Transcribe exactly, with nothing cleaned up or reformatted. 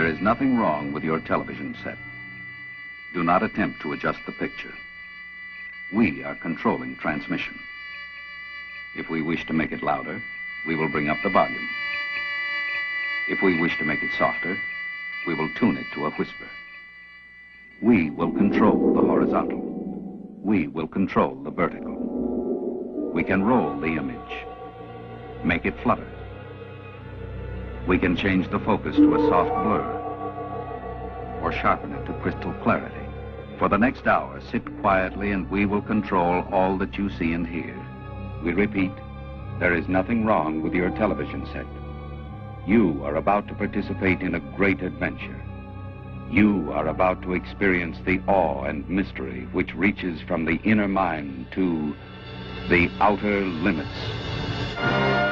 There is nothing wrong with your television set. Do not attempt to adjust the picture. We are controlling transmission. If we wish to make it louder, we will bring up the volume. If we wish to make it softer, we will tune it to a whisper. We will control the horizontal. We will control the vertical. We can roll the image, make it flutter. We can change the focus to a soft blur, or sharpen it to crystal clarity. For the next hour, sit quietly and we will control all that you see and hear. We repeat, there is nothing wrong with your television set. You are about to participate in a great adventure. You are about to experience the awe and mystery which reaches from the inner mind to the outer limits.